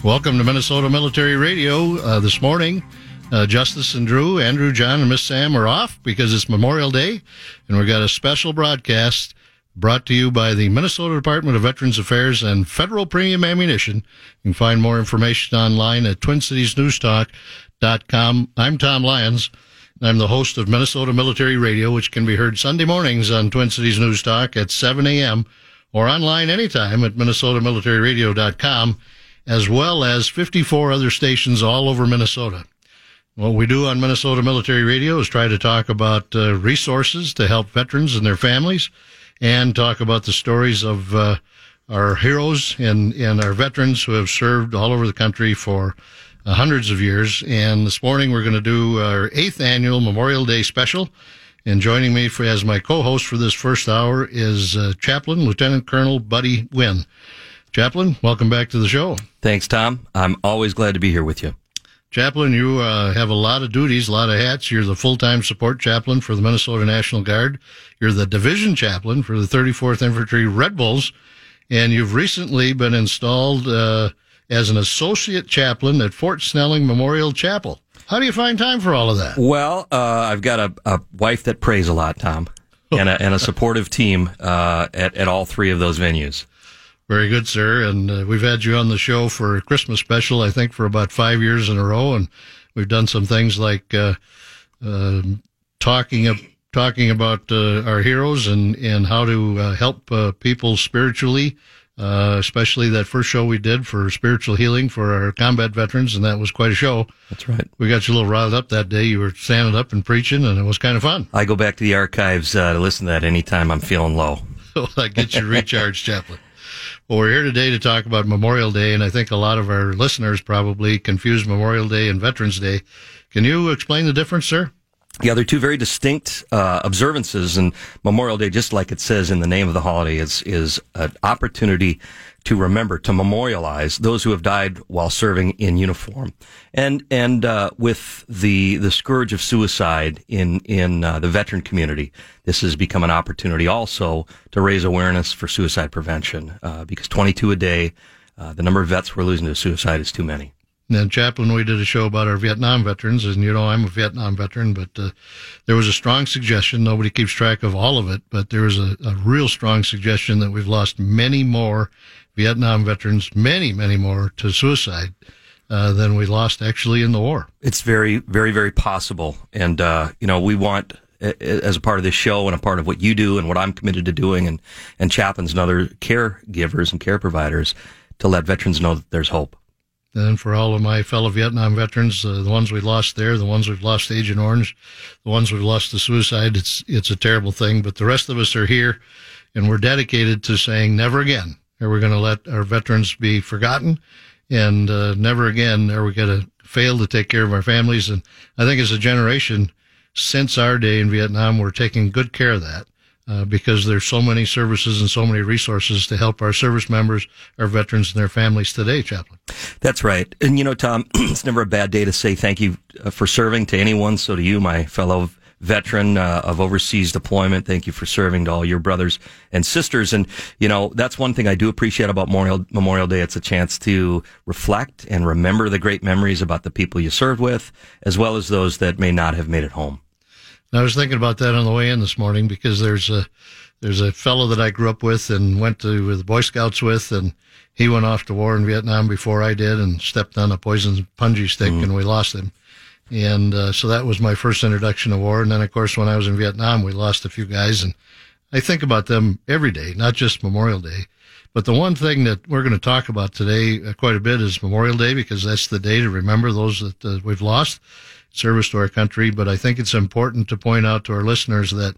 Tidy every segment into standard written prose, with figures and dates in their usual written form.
Welcome to Minnesota Military Radio. This morning, Justice and Andrew, John, and Miss Sam are off because it's Memorial Day, and we've got a special broadcast brought to you by the Minnesota Department of Veterans Affairs and Federal Premium Ammunition. You can find more information online at TwinCitiesNewsTalk.com. I'm Tom Lyons, and I'm the host of Minnesota Military Radio, which can be heard Sunday mornings on Twin Cities News Talk at 7 a.m. or online anytime at MinnesotaMilitaryRadio.com, as well as 54 other stations all over Minnesota. What we do on Minnesota Military Radio is try to talk about resources to help veterans and their families, and talk about the stories of our heroes and our veterans who have served all over the country for hundreds of years. And this morning we're going to do our 8th annual Memorial Day special. And joining me as my co-host for this first hour is Chaplain Lieutenant Colonel Buddy Wynn. Chaplain, welcome back to the show. Thanks, Tom. I'm always glad to be here with you. Chaplain, you have a lot of duties, a lot of hats. You're the full-time support chaplain for the Minnesota National Guard. You're the division chaplain for the 34th Infantry Red Bulls. And you've recently been installed as an associate chaplain at Fort Snelling Memorial Chapel. How do you find time for all of that? Well, I've got a wife that prays a lot, Tom, and a supportive team at all three of those venues. Very good, sir. And we've had you on the show for a Christmas special, I think, for about 5 years in a row. And we've done some things like talking about our heroes and how to help people spiritually, especially that first show we did for spiritual healing for our combat veterans. And that was quite a show. That's right. We got you a little riled up that day. You were standing up and preaching, and it was kind of fun. I go back to the archives to listen to that anytime I'm feeling low. So that gets you recharged, Chaplain. Well, we're here today to talk about Memorial Day, and I think a lot of our listeners probably confuse Memorial Day and Veterans Day. Can you explain the difference, sir? Yeah, they're two very distinct observances, and Memorial Day, just like it says in the name of the holiday, is an opportunity to remember, to memorialize those who have died while serving in uniform. And with the scourge of suicide in the veteran community, this has become an opportunity also to raise awareness for suicide prevention, because 22 a day, the number of vets we're losing to suicide is too many. And Chaplain, we did a show about our Vietnam veterans, and you know I'm a Vietnam veteran, but there was a strong suggestion. Nobody keeps track of all of it, but there was a real strong suggestion that we've lost many more Vietnam veterans, many, many more to suicide than we lost actually in the war. It's very, very, very possible. And, we want, as a part of this show and a part of what you do and what I'm committed to doing and chaplains and other caregivers and care providers, to let veterans know that there's hope. And for all of my fellow Vietnam veterans, the ones we lost there, the ones we've lost to Agent Orange, the ones we've lost to suicide, it's a terrible thing. But the rest of us are here, and we're dedicated to saying never again are we going to let our veterans be forgotten, and never again are we going to fail to take care of our families. And I think as a generation, since our day in Vietnam, we're taking good care of that. Because there's so many services and so many resources to help our service members, our veterans, and their families today, Chaplain. That's right. And, Tom, it's never a bad day to say thank you for serving to anyone. So to you, my fellow veteran of overseas deployment, thank you for serving to all your brothers and sisters. And, that's one thing I do appreciate about Memorial Day. It's a chance to reflect and remember the great memories about the people you served with, as well as those that may not have made it home. I was thinking about that on the way in this morning, because there's a fellow that I grew up with and went to the Boy Scouts with, and he went off to war in Vietnam before I did and stepped on a poison punji stick, and we lost him. And so that was my first introduction to war. And then, of course, when I was in Vietnam, we lost a few guys, and I think about them every day, not just Memorial Day. But the one thing that we're going to talk about today quite a bit is Memorial Day, because that's the day to remember those that we've lost service to our country. But I think it's important to point out to our listeners that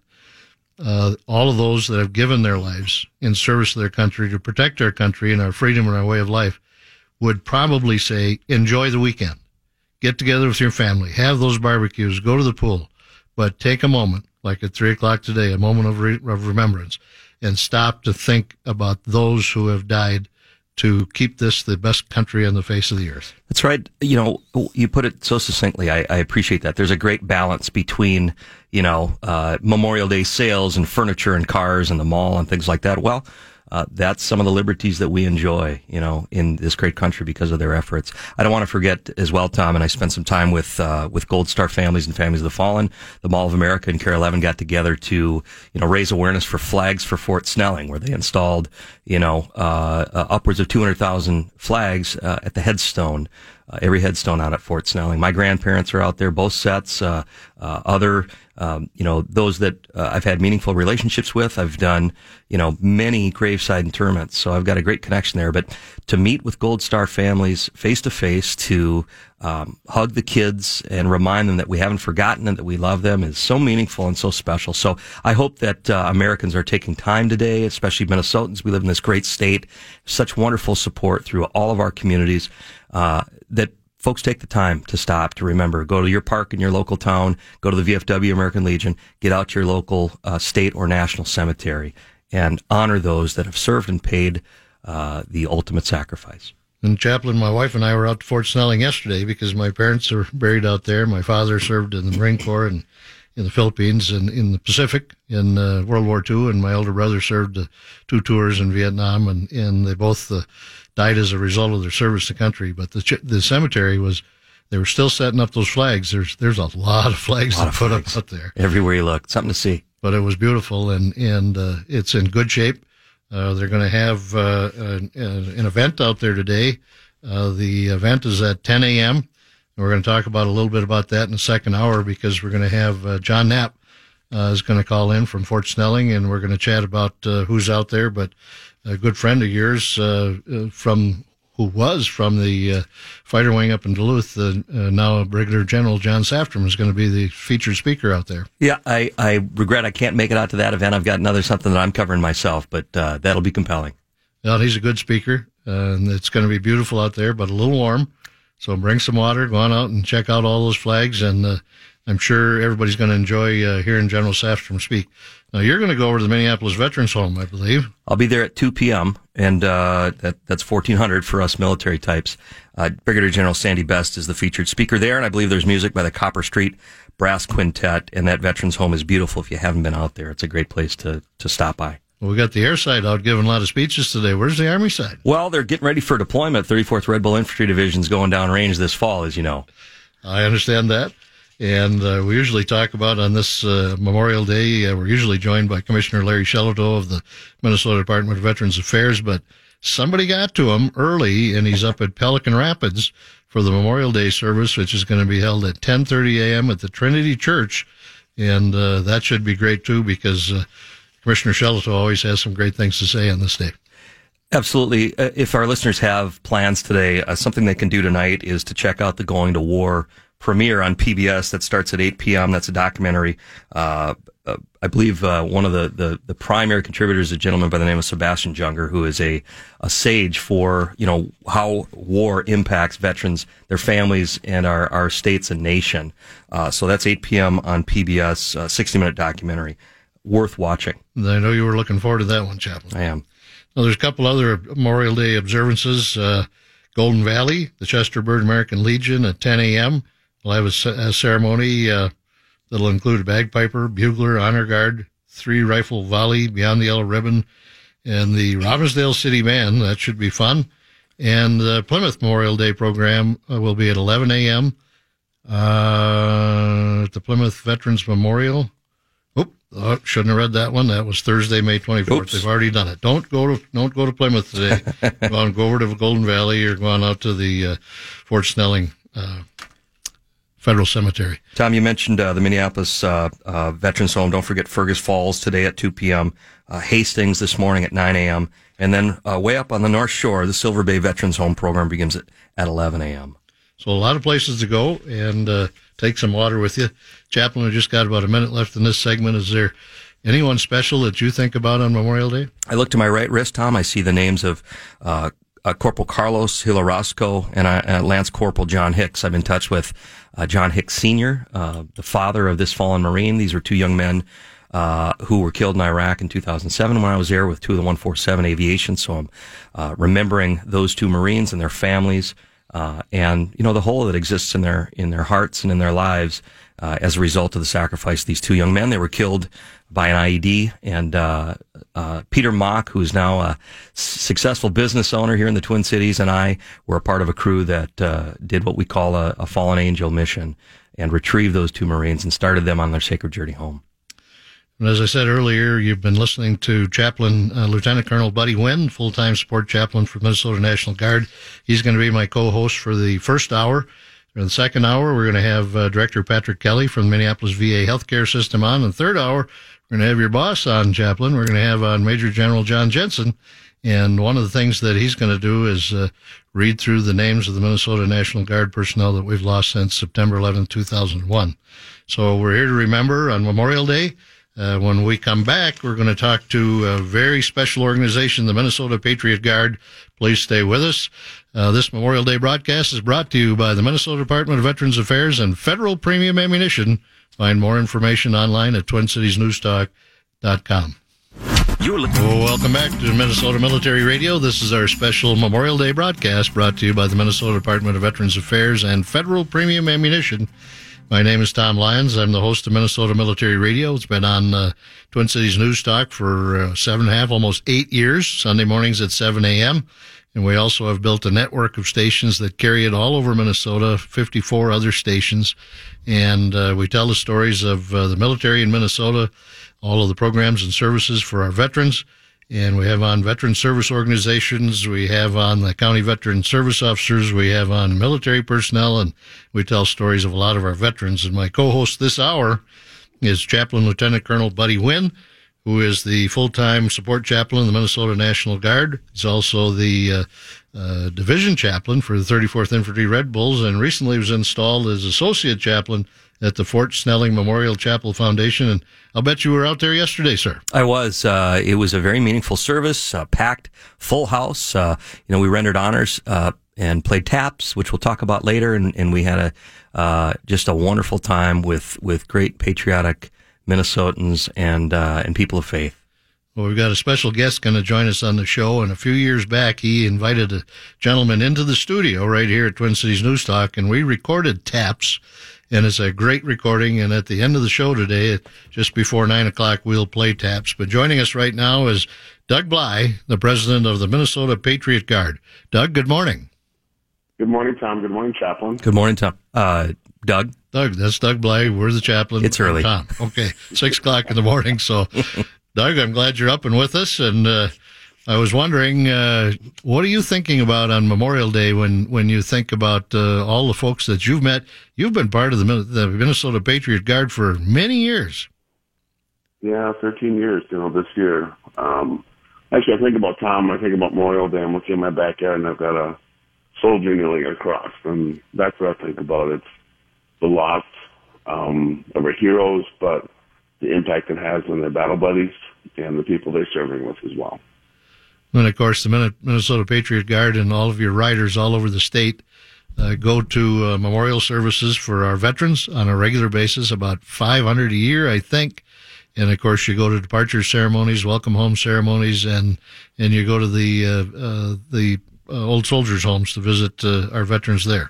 all of those that have given their lives in service to their country to protect our country and our freedom and our way of life would probably say, enjoy the weekend. Get together with your family, have those barbecues, go to the pool, but take a moment, like at 3 o'clock today, a moment of remembrance, and stop to think about those who have died to keep this the best country on the face of the earth. That's right. You put it so succinctly. I appreciate that. There's a great balance between, Memorial Day sales and furniture and cars and the mall and things like that. Well, that's some of the liberties that we enjoy, in this great country because of their efforts. I don't want to forget as well, Tom, and I spent some time with Gold Star Families and Families of the Fallen. The Mall of America and Care 11 got together to, raise awareness for flags for Fort Snelling, where they installed, upwards of 200,000 flags at the headstone. Every headstone out at Fort Snelling. My grandparents are out there, both sets. Other, those that I've had meaningful relationships with. I've done, many graveside interments, so I've got a great connection there. But to meet with Gold Star families face to face, to hug the kids and remind them that we haven't forgotten and that we love them is so meaningful and so special. So I hope that Americans are taking time today, especially Minnesotans. We live in this great state, such wonderful support through all of our communities. That folks take the time to stop, to remember, go to your park in your local town, go to the VFW American Legion, get out to your local state or national cemetery and honor those that have served and paid the ultimate sacrifice. And Chaplain, my wife and I were out to Fort Snelling yesterday because my parents are buried out there. My father served in the Marine Corps and in the Philippines and in the Pacific in World War II, and my older brother served 2 tours in Vietnam, and they both died as a result of their service to country. But the cemetery they were still setting up those flags. There's a lot of flags to put up out there. Everywhere you look, something to see. But it was beautiful, and it's in good shape. They're going to have an event out there today. The event is at 10 a.m. We're going to talk about a little bit about that in the second hour because we're going to have John Knapp is going to call in from Fort Snelling, and we're going to chat about who's out there. But a good friend of yours who was from the fighter wing up in Duluth, now Brigadier General John Safstrom is going to be the featured speaker out there. Yeah, I regret I can't make it out to that event. I've got something that I'm covering myself, but that'll be compelling. Well, he's a good speaker, and it's going to be beautiful out there, but a little warm. So bring some water, go on out and check out all those flags, and I'm sure everybody's going to enjoy hearing General Safstrom speak. Now, you're going to go over to the Minneapolis Veterans Home, I believe. I'll be there at 2 p.m., and that's 1,400 for us military types. Brigadier General Sandy Best is the featured speaker there, and I believe there's music by the Copper Street Brass Quintet, and that Veterans Home is beautiful. If you haven't been out there, it's a great place to stop by. Well, we got the air side out giving a lot of speeches today. Where's the Army side? Well, they're getting ready for deployment. 34th Red Bull Infantry Division's going down range this fall, as you know. I understand that. And we usually talk about on this Memorial Day, we're usually joined by Commissioner Larry Shelito of the Minnesota Department of Veterans Affairs, but somebody got to him early, and he's up at Pelican Rapids for the Memorial Day service, which is going to be held at 10:30 a.m. at the Trinity Church. And that should be great, too, because Commissioner Shelito always has some great things to say on this day. Absolutely. If our listeners have plans today, something they can do tonight is to check out the Going to War premiere on PBS that starts at 8 p.m. That's a documentary. I believe one of the primary contributors is a gentleman by the name of Sebastian Junger, who is a sage for, how war impacts veterans, their families, and our states and nation. So that's 8 p.m. on PBS, 60-minute documentary. Worth watching. I know you were looking forward to that one, Chaplain. I am. Now, there's a couple other Memorial Day observances. Golden Valley, the Chesterbird American Legion at 10 a.m. We'll have a ceremony that'll include a bagpiper, bugler, honor guard, 3 rifle volley beyond the yellow ribbon, and the Robbinsdale City Band. That should be fun. And the Plymouth Memorial Day program will be at 11 a.m. At the Plymouth Veterans Memorial. Oh, shouldn't have read that one. That was Thursday, May 24th. Oops. They've already done it. Don't go to Plymouth today. Go over to Golden Valley or go on out to the Fort Snelling Federal Cemetery. Tom, you mentioned the Minneapolis Veterans Home. Don't forget Fergus Falls today at 2 p.m., Hastings this morning at 9 a.m., and then way up on the North Shore, the Silver Bay Veterans Home program begins at 11 a.m. So a lot of places to go, and take some water with you. Chaplain, we just got about a minute left in this segment. Is there anyone special that you think about on Memorial Day? I look to my right wrist, Tom. I see the names of Corporal Carlos Hilarasco and Lance Corporal John Hicks. I'm in touch with John Hicks Sr., the father of this fallen Marine. These were 2 young men who were killed in Iraq in 2007 when I was there with 2 of the 147 Aviation. So I'm remembering those 2 Marines and their families. and the hole that exists in their hearts and in their lives as a result of the sacrifice of these two young men. They were killed by an IED, and Peter Mock, who's now a successful business owner here in the Twin Cities, and I were a part of a crew that did what we call a fallen angel mission and retrieved those two Marines and started them on their sacred journey home. And as I said earlier, you've been listening to Chaplain Lieutenant Colonel Buddy Wynn, full-time support chaplain for Minnesota National Guard. He's going to be my co-host for the first hour. In the second hour, we're going to have Director Patrick Kelly from the Minneapolis VA Healthcare System on. In the third hour, we're going to have your boss on, Chaplain. We're going to have on Major General John Jensen. And one of the things that he's going to do is read through the names of the Minnesota National Guard personnel that we've lost since September 11, 2001. So we're here to remember on Memorial Day. When we come back, we're going to talk to a very special organization, the Minnesota Patriot Guard. Please stay with us. This Memorial Day broadcast is brought to you by the Minnesota Department of Veterans Affairs and Federal Premium Ammunition. Find more information online at TwinCitiesNewsTalk.com. Welcome back to Minnesota Military Radio. This is our special Memorial Day broadcast brought to you by the Minnesota Department of Veterans Affairs and Federal Premium Ammunition. My name is Tom Lyons. I'm the host of Minnesota Military Radio. It's been on Twin Cities News Talk for 7.5, almost 8 years, Sunday mornings at 7 a.m. And we also have built a network of stations that carry it all over Minnesota, 54 other stations. And we tell the stories of the military in Minnesota, all of the programs and services for our veterans. And we have on veteran service organizations, we have on the county veteran service officers, we have on military personnel, and we tell stories of a lot of our veterans. And my co-host this hour is Chaplain Lieutenant Colonel Buddy Wynn, who is the full-time support chaplain of the Minnesota National Guard. He's also the division chaplain for the 34th Infantry Red Bulls, and recently was installed as associate chaplain at the Fort Snelling Memorial Chapel Foundation. And I'll bet you were out there yesterday, sir. I was. It was a very meaningful service, packed, full house. We rendered honors and played taps, which we'll talk about later. And we had just a wonderful time with great patriotic Minnesotans and people of faith. Well, we've got a special guest going to join us on the show, and a few years back, he invited a gentleman into the studio right here at Twin Cities News Talk, and we recorded taps, and it's a great recording, and at the end of the show today, just before 9 o'clock, we'll play taps. But joining us right now is Doug Bly, the president of the Minnesota Patriot Guard. Doug, good morning. Good morning, Tom. Good morning, Chaplain. Good morning, Tom. Doug? Doug, that's Doug Bly. We're the chaplain. It's early. Tom. Okay, 6 o'clock in the morning, so... Doug, I'm glad you're up and with us, and I was wondering, what are you thinking about on Memorial Day when you think about all the folks that you've met? You've been part of the Minnesota Patriot Guard for many years. Yeah, 13 years, this year. Actually, I think about Tom, I think about Memorial Day. I'm looking in my backyard, and I've got a soldier kneeling across, and that's what I think about. It's the loss of our heroes, but the impact it has on their battle buddies and the people they're serving with as well. And, of course, the Minnesota Patriot Guard and all of your riders all over the state go to memorial services for our veterans on a regular basis, about 500 a year, I think. And, of course, you go to departure ceremonies, welcome home ceremonies, and you go to the old soldiers' homes to visit our veterans there.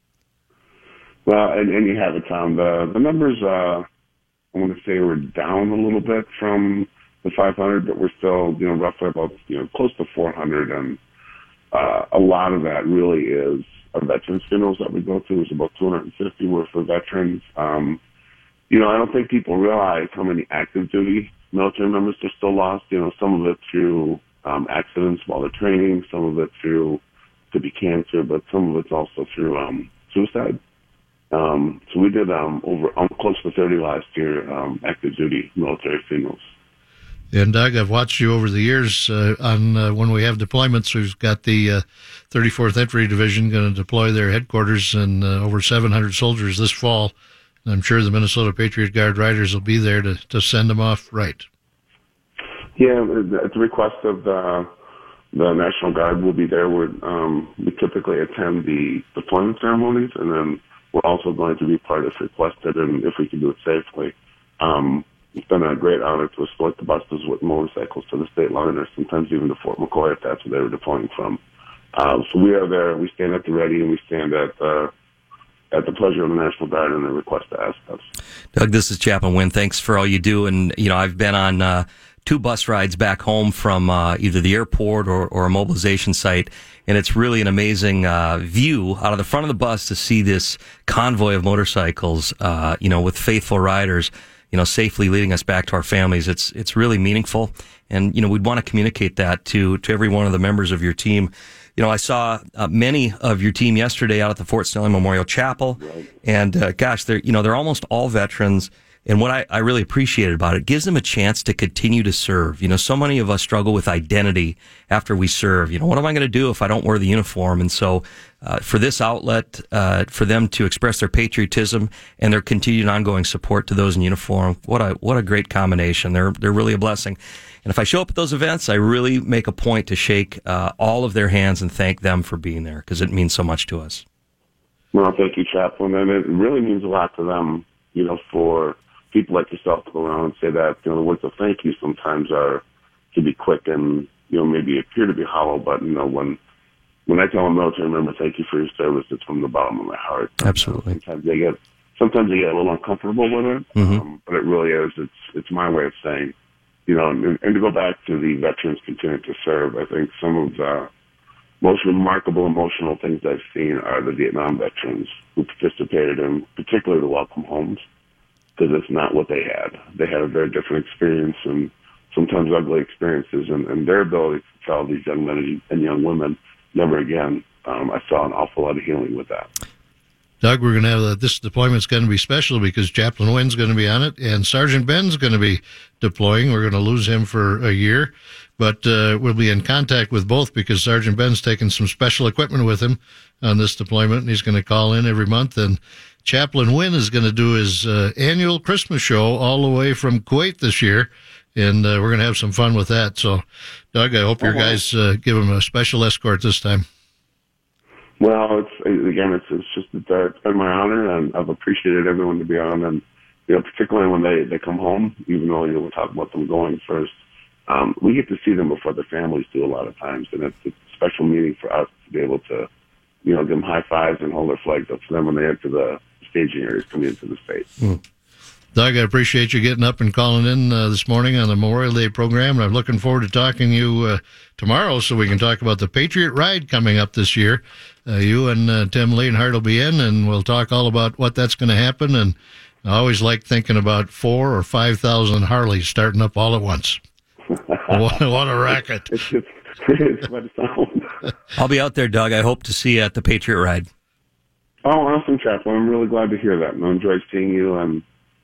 Well, and you have it, Tom. The numbers... I want to say we're down a little bit from the 500, but we're still, roughly about, close to 400. And a lot of that really is our veterans funerals that we go through. It's about 250 were for veterans. I don't think people realize how many active duty military members are still lost. Some of it through accidents while they're training, some of it through could be cancer, but some of it's also through suicide. So we did over close to 30 last year active duty military funerals. And Doug, I've watched you over the years on when we have deployments. We've got the 34th Infantry Division going to deploy their headquarters and over 700 soldiers this fall. And I'm sure the Minnesota Patriot Guard riders will be there to send them off right. Yeah, at the request of the National Guard, we'll be there. We typically attend the deployment ceremonies, and then we're also going to be part if requested and if we can do it safely. It's been a great honor to escort the buses with motorcycles to the state line or sometimes even to Fort McCoy if that's where they were deploying from. So we are there. We stand at the ready, and we stand at the pleasure of the National Guard and the request to ask us. Doug, this is Chaplain Wynn. Thanks for all you do. And, I've been on 2 bus rides back home from either the airport or a mobilization site, and it's really an amazing view out of the front of the bus to see this convoy of motorcycles, with faithful riders, safely leading us back to our families. It's really meaningful, and, we'd want to communicate that to every one of the members of your team. I saw many of your team yesterday out at the Fort Snelling Memorial Chapel, and they're almost all veterans. And what I really appreciated about it gives them a chance to continue to serve. So many of us struggle with identity after we serve. What am I going to do if I don't wear the uniform? And so for this outlet, for them to express their patriotism and their continued ongoing support to those in uniform, what a great combination. They're really a blessing. And if I show up at those events, I really make a point to shake all of their hands and thank them for being there, because it means so much to us. Well, thank you, Chaplain. And it really means a lot to them, for people like yourself to go around and say that, the words of thank you sometimes can be quick and, maybe appear to be hollow. But, when I tell a military member, thank you for your service, it's from the bottom of my heart. Absolutely. Sometimes they get a little uncomfortable with it, but it really is. It's my way of saying, and to go back to the veterans continuing to serve, I think some of the most remarkable emotional things I've seen are the Vietnam veterans who participated in particularly the welcome homes, because it's not what they had. They had a very different experience and sometimes ugly experiences, and their ability to tell these young men and young women, never again. I saw an awful lot of healing with that. Doug, we're going to have this deployment's going to be special because Chaplain Wynn's going to be on it, and Sergeant Ben's going to be deploying. We're going to lose him for a year, but we'll be in contact with both because Sergeant Ben's taking some special equipment with him on this deployment, and he's going to call in every month. And Chaplain Wynn is going to do his annual Christmas show all the way from Kuwait this year, and we're going to have some fun with that. So, Doug, I hope your guys give him a special escort this time. Well, it's just it's been my honor, and I've appreciated everyone to be on, and particularly when they come home, even though we'll talk about them going first, we get to see them before their families do a lot of times, and it's a special meeting for us to be able to give them high fives and hold their flags up for them when they enter the staging areas coming into the state. Doug, I appreciate you getting up and calling in this morning on the Memorial Day program, and I'm looking forward to talking to you tomorrow so we can talk about the Patriot Ride coming up this year. You and Tim Leonhardt will be in, and we'll talk all about what that's going to happen. And I always like thinking about 4,000 or 5,000 Harleys starting up all at once. What a racket. It's what it sounds. I'll be out there, Doug. I hope to see you at the Patriot Ride. Oh, awesome, Chaplain. I'm really glad to hear that, and I enjoyed seeing you. And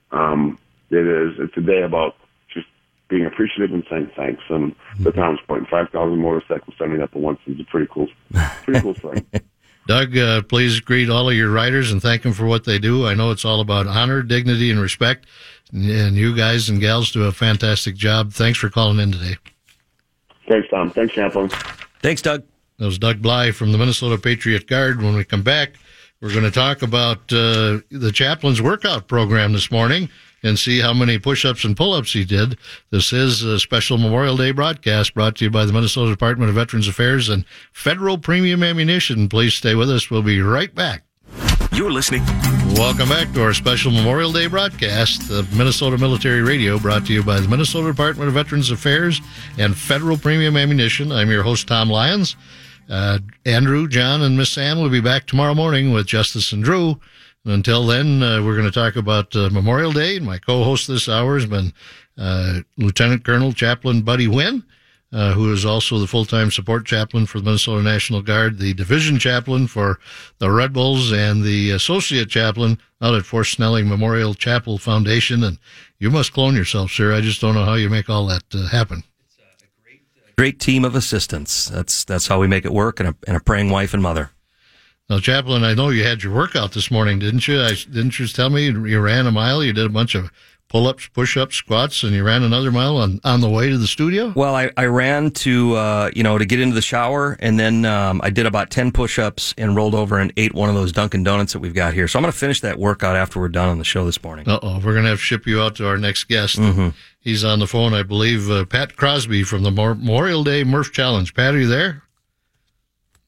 it's a day about just being appreciative and saying thanks. And the Thomas Point 5,000 motorcycles starting up at once is a pretty cool thing. Doug, please greet all of your riders and thank them for what they do. I know it's all about honor, dignity, and respect, and you guys and gals do a fantastic job. Thanks for calling in today. Thanks, Tom. Thanks, Chaplain. Thanks, Doug. That was Doug Bly from the Minnesota Patriot Guard. When we come back, we're going to talk about the chaplain's workout program this morning and see how many push-ups and pull-ups he did. This is a special Memorial Day broadcast brought to you by the Minnesota Department of Veterans Affairs and Federal Premium Ammunition. Please stay with us. We'll be right back. You're listening. Welcome back to our special Memorial Day broadcast of Minnesota Military Radio, brought to you by the Minnesota Department of Veterans Affairs and Federal Premium Ammunition. I'm your host, Tom Lyons. Andrew, John, and Miss Ann will be back tomorrow morning with Justice and Drew. And until then, we're going to talk about Memorial Day. And my co-host this hour has been Lieutenant Colonel Chaplain Buddy Wynn, who is also the full-time support chaplain for the Minnesota National Guard, the division chaplain for the Red Bulls, and the associate chaplain out at Fort Snelling Memorial Chapel Foundation. And you must clone yourself, sir. I just don't know how you make all that happen. Great team of assistants. That's how we make it work, and a praying wife and mother. Now, Chaplain, I know you had your workout this morning, didn't you? Didn't you tell me you ran a mile? You did a bunch of pull-ups, push-ups, squats, and you ran another mile on the way to the studio? Well, I ran to get into the shower, and then I did about 10 push-ups and rolled over and ate one of those Dunkin' Donuts that we've got here. So I'm going to finish that workout after we're done on the show this morning. Uh-oh, we're going to have to ship you out to our next guest. Mm-hmm. He's on the phone, I believe, Pat Crosby from the Memorial Day Murph Challenge. Pat, are you there?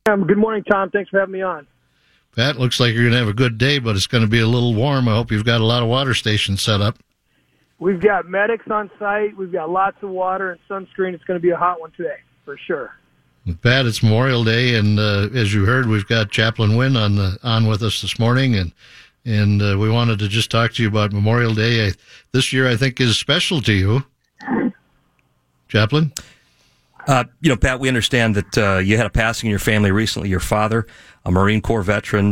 Good morning, Tom. Thanks for having me on. Pat, looks like you're going to have a good day, but it's going to be a little warm. I hope you've got a lot of water stations set up. We've got medics on site. We've got lots of water and sunscreen. It's going to be a hot one today, for sure. Pat, it's Memorial Day, and as you heard, we've got Chaplain Wynn on with us this morning, and we wanted to just talk to you about Memorial Day. This year, I think, is special to you. Chaplain? Pat, we understand that you had a passing in your family recently. Your father, a Marine Corps veteran,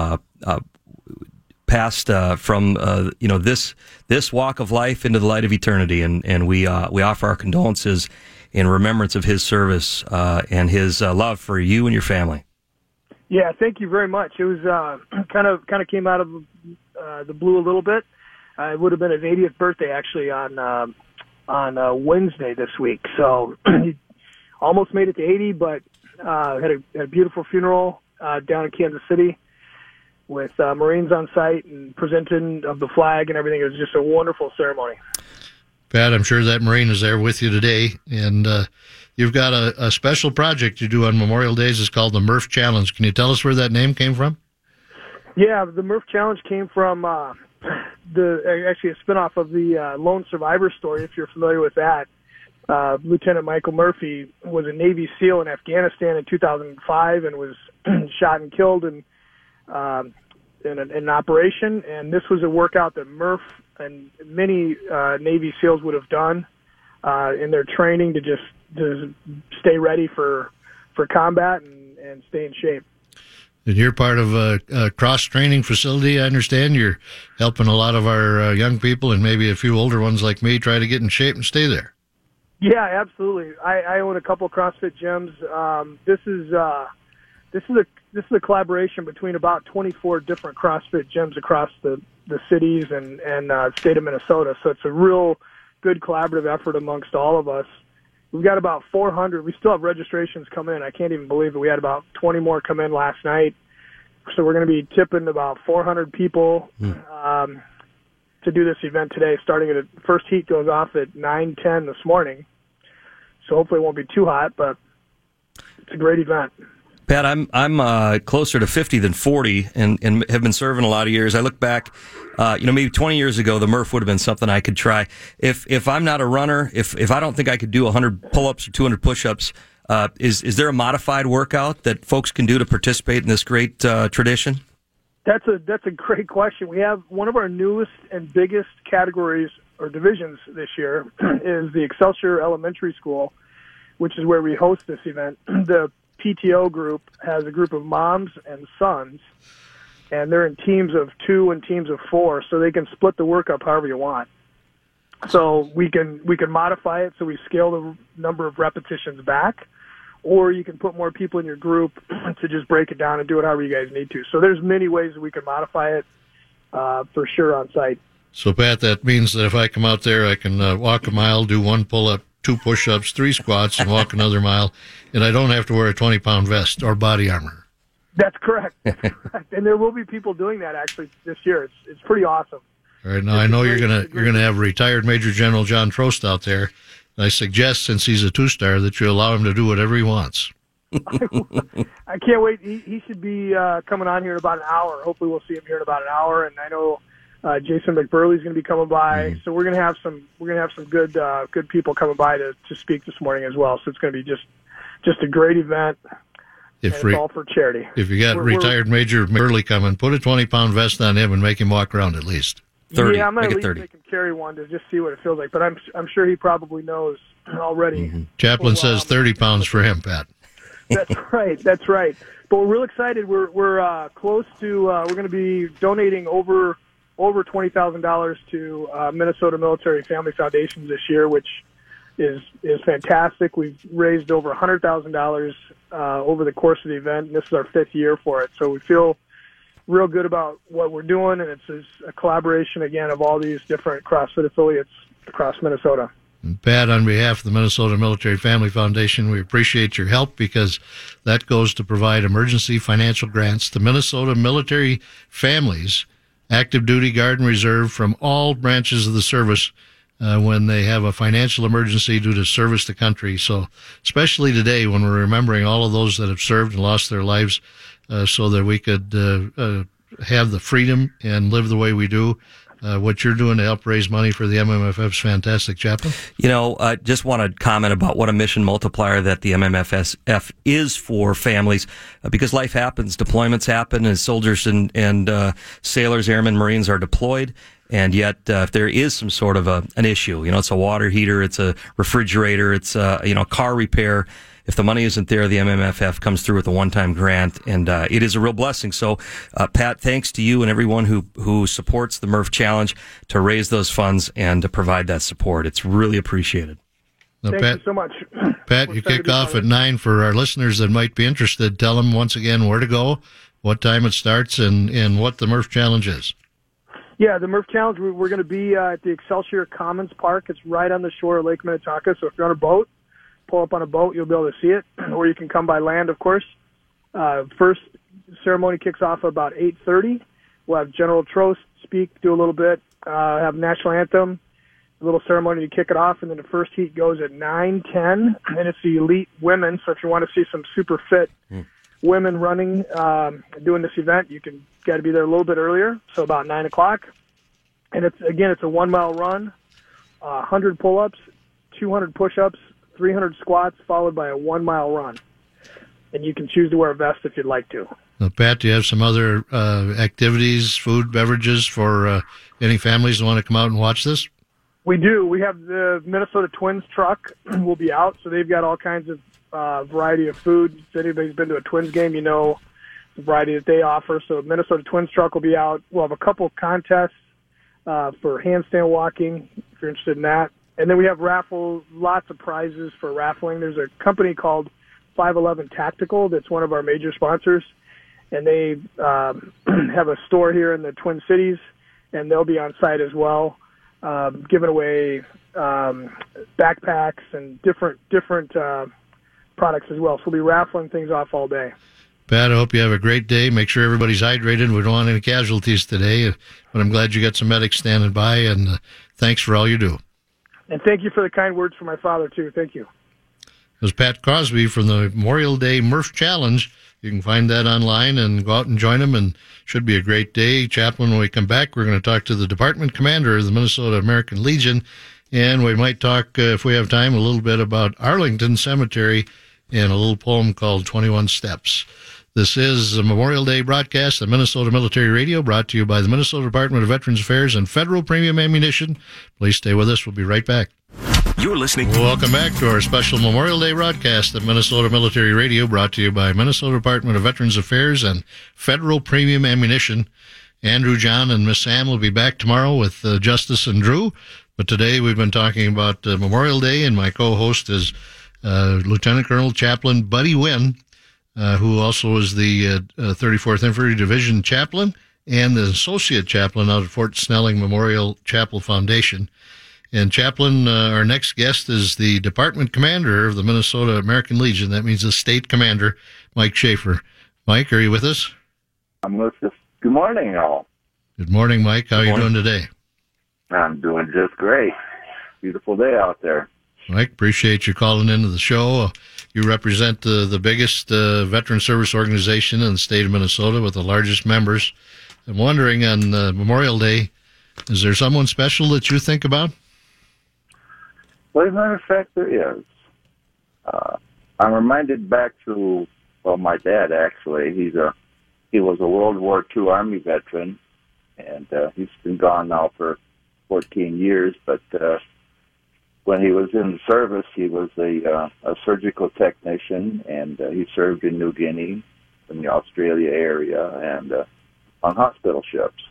passed from this walk of life into the light of eternity, and we offer our condolences in remembrance of his service and his love for you and your family. Yeah, thank you very much. It was kind of came out of the blue a little bit. It would have been his 80th birthday actually on Wednesday this week. So he almost made it to 80, but had a beautiful funeral down in Kansas City with Marines on site and presenting of the flag and everything. It was just a wonderful ceremony. Pat, I'm sure that Marine is there with you today, and you've got a special project you do on Memorial Days. It's called the Murph Challenge. Can you tell us where that name came from? Yeah, the Murph Challenge came from actually a spinoff of the Lone Survivor story, if you're familiar with that. Lieutenant Michael Murphy was a Navy SEAL in Afghanistan in 2005 and was shot and killed in an operation. And this was a workout that Murph and many Navy SEALs would have done in their training to stay ready for combat and stay in shape. And you're part of a cross-training facility, I understand. You're helping a lot of our young people and maybe a few older ones like me try to get in shape and stay there. Yeah, absolutely. I own a couple of CrossFit gyms. This is a collaboration between about 24 different CrossFit gyms across the cities and state of Minnesota. So it's a real good collaborative effort amongst all of us. We've got about 400. We still have registrations come in. I can't even believe it. We had about 20 more come in last night. So we're going to be tipping about 400 people to do this event today. Starting at first heat goes off at 9:10 this morning. So hopefully it won't be too hot, but it's a great event. Pat, I'm closer to 50 than 40 and have been serving a lot of years. I look back, maybe 20 years ago, the Murph would have been something I could try. If I'm not a runner, if I don't think I could do 100 pull-ups or 200 push-ups, is there a modified workout that folks can do to participate in this great tradition? That's a great question. We have one of our newest and biggest categories or divisions this year is the Excelsior Elementary School, which is where we host this event. The PTO group has a group of moms and sons, and they're in teams of 2 and teams of 4, so they can split the work up however you want. So we can modify it so we scale the number of repetitions back, or you can put more people in your group to just break it down and do it however you guys need to. So there's many ways that we can modify it for sure on site. So, Pat, that means that if I come out there, I can walk a mile, do 1 pull-up, 2 push-ups, 3 squats, and walk another mile, and I don't have to wear a 20-pound vest or body armor. That's correct. And there will be people doing that actually this year. It's pretty awesome. All right, now I know you're gonna have retired Major General John Trost out there. And I suggest, since he's a 2-star, that you allow him to do whatever he wants. I can't wait. He should be coming on here in about an hour. Hopefully, we'll see him here in about an hour. And I know Jason McBurley's going to be coming by, so we're going to have some good people coming by to speak this morning as well. So it's going to be just a great event. It's all for charity. If you got retired Major McBurley coming, put a 20-pound vest on him and make him walk around at least. 30. Yeah, I'm going to at least 30. make him carry one to just see what it feels like. But I'm sure he probably knows already. Mm-hmm. Chaplain says 30 pounds for him, Pat. That's right. That's right. But we're real excited. We're close to. We're going to be donating over $20,000 to Minnesota Military Family Foundation this year, which is fantastic. We've raised over $100,000 over the course of the event, and this is our 5th year for it. So we feel real good about what we're doing, and it's a collaboration, again, of all these different CrossFit affiliates across Minnesota. And Pat, on behalf of the Minnesota Military Family Foundation, we appreciate your help because that goes to provide emergency financial grants to Minnesota military families, active duty, Guard, and Reserve from all branches of the service when they have a financial emergency due to service to country. So especially today when we're remembering all of those that have served and lost their lives so that we could have the freedom and live the way we do. What you're doing to help raise money for the MMFF is fantastic, Chaplain. I just want to comment about what a mission multiplier that the MMFF is for families, because life happens, deployments happen, as soldiers and sailors, airmen, Marines are deployed. And yet, if there is some sort of an issue, it's a water heater, it's a refrigerator, it's car repair. If the money isn't there, the MMFF comes through with a one-time grant, and it is a real blessing. So, Pat, thanks to you and everyone who supports the Murph Challenge to raise those funds and to provide that support. It's really appreciated. Now, Thank you so much. Pat, you kick off at 9 for our listeners that might be interested. Tell them once again where to go, what time it starts, and what the Murph Challenge is. Yeah, the Murph Challenge, we're going to be at the Excelsior Commons Park. It's right on the shore of Lake Minnetonka, so if you're on a boat, pull up on a boat, you'll be able to see it, or you can come by land, of course. First ceremony kicks off about 8:30. We'll have General Trost speak, do a little bit, have national anthem, a little ceremony to kick it off, and then the first heat goes at 9:10, and it's the elite women, so if you want to see some super fit women running, doing this event, you got to be there a little bit earlier, so about 9 o'clock. And it's a 1 mile run, 100 pull-ups, 200 push-ups, 300 squats, followed by a 1 mile run. And you can choose to wear a vest if you'd like to. Now, Pat, do you have some other activities, food, beverages for any families that want to come out and watch this? We do. We have the Minnesota Twins truck will be out, so they've got all kinds of variety of food. If anybody's been to a Twins game, you know the variety that they offer. So Minnesota Twins truck will be out. We'll have a couple contests for handstand walking, if you're interested in that. And then we have raffles, lots of prizes for raffling. There's a company called 511 Tactical that's one of our major sponsors, and they have a store here in the Twin Cities, and they'll be on site as well, giving away backpacks and different products as well. So we'll be raffling things off all day. Pat, I hope you have a great day. Make sure everybody's hydrated. We don't want any casualties today, but I'm glad you got some medics standing by, and thanks for all you do. And thank you for the kind words for my father, too. Thank you. It was Pat Crosby from the Memorial Day Murph Challenge. You can find that online and go out and join them, and should be a great day. Chaplain, when we come back, we're going to talk to the department commander of the Minnesota American Legion, and we might talk, if we have time, a little bit about Arlington Cemetery and a little poem called 21 Steps. This is a Memorial Day broadcast of Minnesota Military Radio, brought to you by the Minnesota Department of Veterans Affairs and Federal Premium Ammunition. Please stay with us. We'll be right back. You're listening. Welcome back to our special Memorial Day broadcast of Minnesota Military Radio, brought to you by Minnesota Department of Veterans Affairs and Federal Premium Ammunition. Andrew, John, and Miss Sam will be back tomorrow with Justice and Drew. But today we've been talking about Memorial Day, and my co-host is Lieutenant Colonel Chaplain Buddy Wynn, who also is the 34th Infantry Division Chaplain and the Associate Chaplain out at Fort Snelling Memorial Chapel Foundation. And Chaplain, our next guest is the Department Commander of the Minnesota American Legion. That means the State Commander, Mike Schaefer. Mike, are you with us? I'm with us. Good morning, all. Good morning, Mike. How are you doing today? I'm doing just great. Beautiful day out there. Mike, appreciate you calling into the show. You represent the biggest veteran service organization in the state of Minnesota with the largest members. I'm wondering, on Memorial Day, is there someone special that you think about? Well, as a matter of fact, there is. I'm reminded back to, my dad, actually. He was a World War II Army veteran, and he's been gone now for 14 years, but when he was in the service, he was a surgical technician, and he served in New Guinea, in the Australia area, and on hospital ships.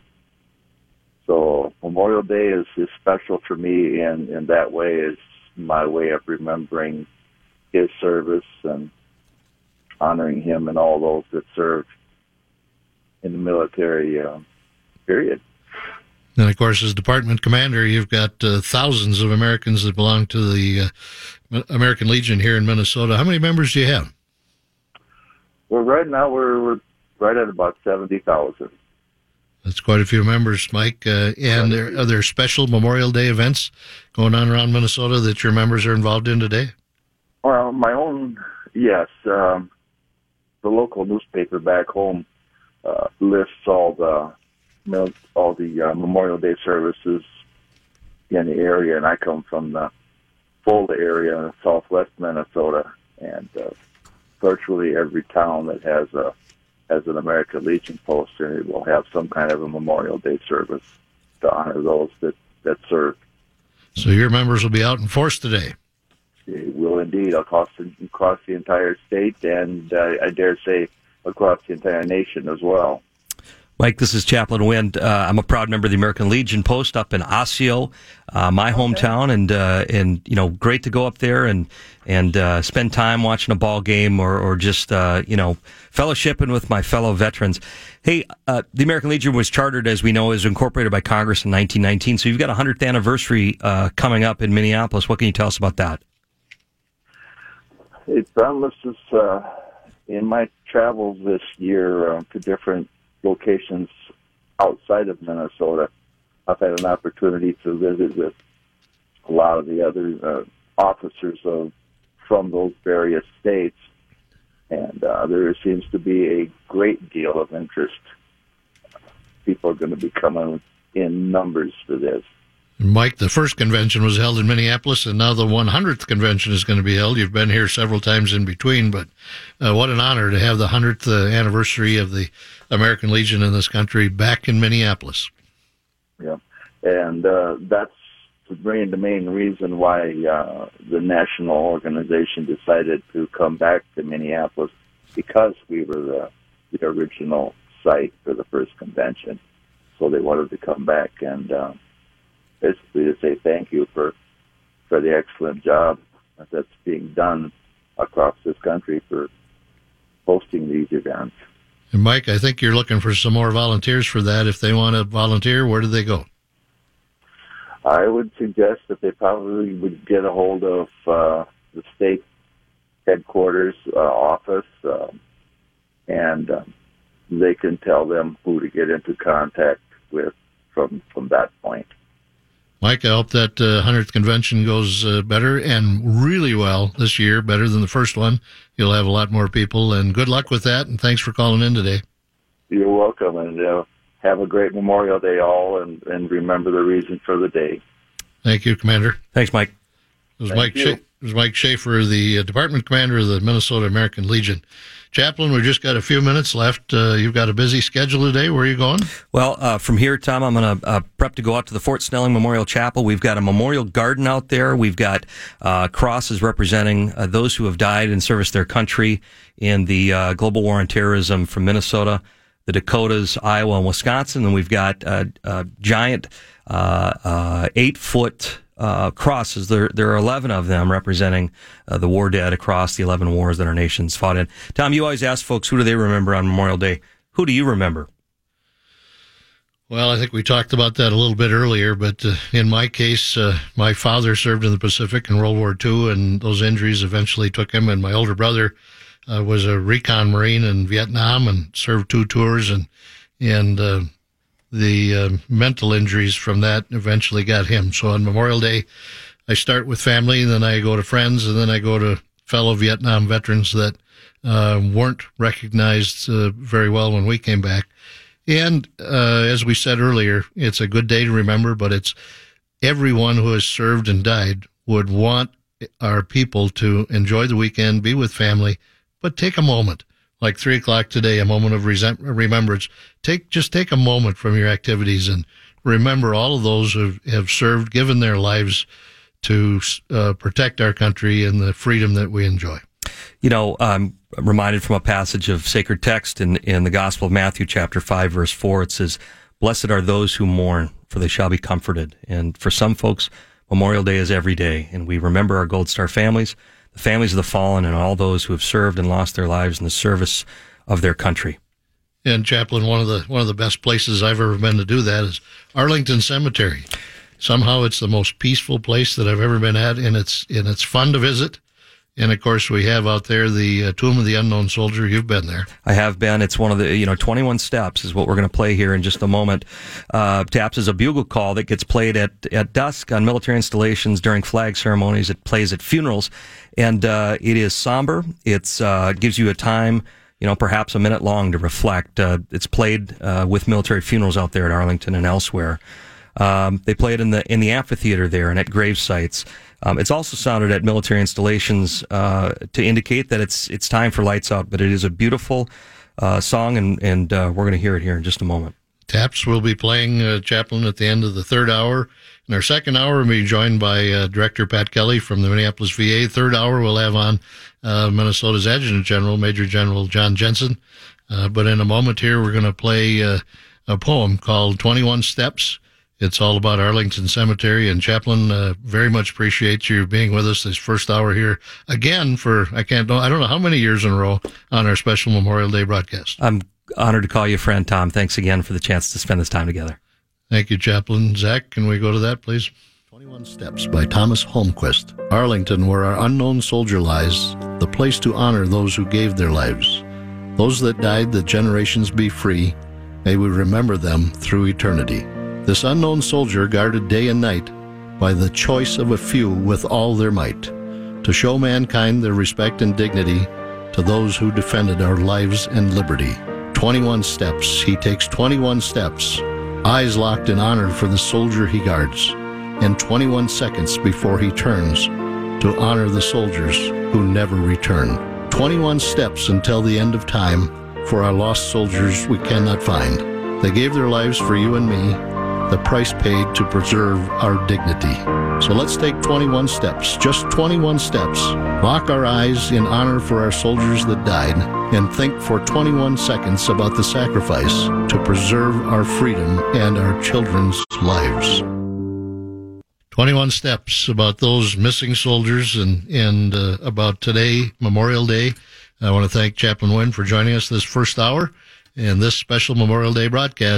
So Memorial Day is special for me in that way. It's my way of remembering his service and honoring him and all those that served in the military period. And, of course, as Department Commander, you've got thousands of Americans that belong to the American Legion here in Minnesota. How many members do you have? Well, right now we're right at about 70,000. That's quite a few members, Mike. And are there special Memorial Day events going on around Minnesota that your members are involved in today? Well, my own, yes. The local newspaper back home lists all the Memorial Day services in the area, and I come from the Fulda area in southwest Minnesota, and virtually every town that has an American Legion post in it will have some kind of a Memorial Day service to honor those that served. So your members will be out in force today? It will indeed, across the entire state, and I dare say across the entire nation as well. Mike, this is Chaplain Wind. I'm a proud member of the American Legion post up in Osseo, my hometown, and great to go up there and spend time watching a ball game or just fellowshipping with my fellow veterans. Hey, the American Legion was chartered, as we know, is incorporated by Congress in 1919. So you've got a 100th anniversary coming up in Minneapolis. What can you tell us about that? It promises in my travels this year to different locations outside of Minnesota. I've had an opportunity to visit with a lot of the other officers from those various states, and there seems to be a great deal of interest. People are going to be coming in numbers for this. Mike, the first convention was held in Minneapolis, and now the 100th convention is going to be held. You've been here several times in between, but what an honor to have the 100th anniversary of the American Legion in this country back in Minneapolis. Yeah, and that's the main reason why the national organization decided to come back to Minneapolis, because we were the original site for the first convention. So they wanted to come back and basically to say thank you for the excellent job that's being done across this country for hosting these events. And Mike, I think you're looking for some more volunteers for that. If they want to volunteer, where do they go? I would suggest that they probably would get a hold of the state headquarters office, and they can tell them who to get into contact with from that point. Mike, I hope that 100th convention goes better and really well this year, better than the first one. You'll have a lot more people, and good luck with that, and thanks for calling in today. You're welcome, and have a great Memorial Day all, and remember the reason for the day. Thank you, Commander. Thanks, Mike. It was Mike Schaefer, the department commander of the Minnesota American Legion. Chaplain, we've just got a few minutes left. You've got a busy schedule today. Where are you going? Well, from here, Tom, I'm going to prep to go out to the Fort Snelling Memorial Chapel. We've got a memorial garden out there. We've got crosses representing those who have died and serviced their country in the global war on terrorism from Minnesota, the Dakotas, Iowa, and Wisconsin. And we've got giant 8-foot crosses. There are 11 of them representing the war dead across the 11 wars that our nation's fought in. Tom, you always ask folks, who do they remember on Memorial Day? Who do you remember? Well, I think we talked about that a little bit earlier, but in my case, my father served in the Pacific in World War II, and those injuries eventually took him, and my older brother was a recon Marine in Vietnam and served 2 tours, and the mental injuries from that eventually got him. So on Memorial Day, I start with family, and then I go to friends, and then I go to fellow Vietnam veterans that weren't recognized very well when we came back. And as we said earlier, it's a good day to remember, but it's everyone who has served and died would want our people to enjoy the weekend, be with family, but take a moment. Like 3 o'clock today, a moment of remembrance. Just take a moment from your activities and remember all of those who have served, given their lives to protect our country and the freedom that we enjoy. You know, I'm reminded from a passage of sacred text in the Gospel of Matthew, chapter 5, verse 4. It says, "Blessed are those who mourn, for they shall be comforted." And for some folks, Memorial Day is every day, and we remember our Gold Star families, the families of the fallen, and all those who have served and lost their lives in the service of their country. And Chaplain, one of the best places I've ever been to do that is Arlington Cemetery. Somehow it's the most peaceful place that I've ever been at, and it's fun to visit. And, of course, we have out there the Tomb of the Unknown Soldier. You've been there. I have been. It's one of the, 21 Steps is what we're going to play here in just a moment. Taps is a bugle call that gets played at dusk on military installations during flag ceremonies. It plays at funerals. And it is somber. It's gives you a time, perhaps a minute long to reflect. It's played with military funerals out there at Arlington and elsewhere. They play it in the amphitheater there and at grave sites. It's also sounded at military installations to indicate that it's time for lights out. But it is a beautiful song, and we're going to hear it here in just a moment. Taps will be playing Chaplain at the end of the third hour. In our second hour, we'll be joined by Director Pat Kelly from the Minneapolis VA. Third hour, we'll have on Minnesota's Adjutant General, Major General John Jensen. But in a moment here, we're going to play a poem called 21 Steps. It's all about Arlington Cemetery. And Chaplain, very much appreciate you being with us this first hour here again for, I don't know how many years in a row on our special Memorial Day broadcast. I'm honored to call you friend, Tom. Thanks again for the chance to spend this time together. Thank you, Chaplain. Zach, can we go to that, please? 21 Steps by Thomas Holmquist. Arlington, where our unknown soldier lies, the place to honor those who gave their lives. Those that died that generations be free, may we remember them through eternity. This unknown soldier guarded day and night by the choice of a few with all their might, to show mankind their respect and dignity to those who defended our lives and liberty. 21 steps, he takes 21 steps, eyes locked in honor for the soldier he guards, and 21 seconds before he turns to honor the soldiers who never return. 21 steps until the end of time for our lost soldiers we cannot find. They gave their lives for you and me, the price paid to preserve our dignity. So let's take 21 steps, just 21 steps. Lock our eyes in honor for our soldiers that died, and think for 21 seconds about the sacrifice to preserve our freedom and our children's lives. 21 steps about those missing soldiers and about today, Memorial Day. I want to thank Chaplain Wynn for joining us this first hour in this special Memorial Day broadcast.